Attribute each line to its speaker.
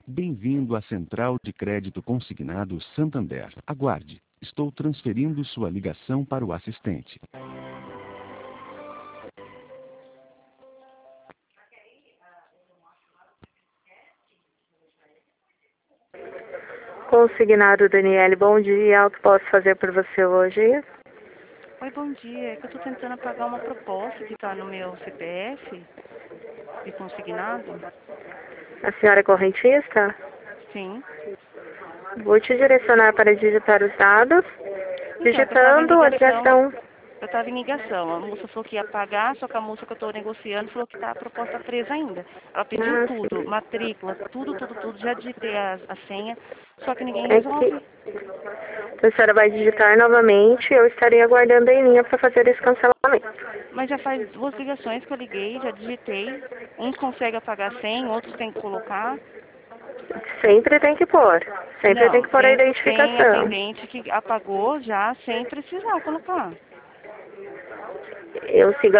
Speaker 1: Bem-vindo à Central de Crédito Consignado Santander. Aguarde. Estou transferindo sua ligação para o assistente.
Speaker 2: Consignado Daniele, bom dia. O que posso fazer por você hoje?
Speaker 3: Oi, bom dia. É que eu estou tentando pagar uma proposta que está no meu CPF de consignado.
Speaker 2: A senhora é correntista?
Speaker 3: Sim.
Speaker 2: Vou te direcionar para digitar os dados.
Speaker 3: Então, é que eu estava em
Speaker 2: Digitando, a
Speaker 3: ligação.
Speaker 2: ligação.
Speaker 3: Eu estava em ligação. A moça falou que ia pagar, só que a moça que eu estou negociando falou que tá a proposta presa ainda. Ela pediu
Speaker 2: Ah,
Speaker 3: tudo,
Speaker 2: sim.
Speaker 3: matrícula, tudo. Já digitei a senha, só que ninguém
Speaker 2: É que
Speaker 3: resolve.
Speaker 2: a senhora vai digitar novamente. Eu estarei aguardando em linha para fazer esse cancelamento.
Speaker 3: Mas já faz 2 ligações que eu liguei, já digitei. Uns conseguem apagar a senha, outros têm que colocar.
Speaker 2: Sempre tem que pôr. Sempre tem
Speaker 3: Não,
Speaker 2: que pôr a
Speaker 3: tem
Speaker 2: identificação.
Speaker 3: atendente que apagou já sem precisar colocar.
Speaker 2: Eu sigo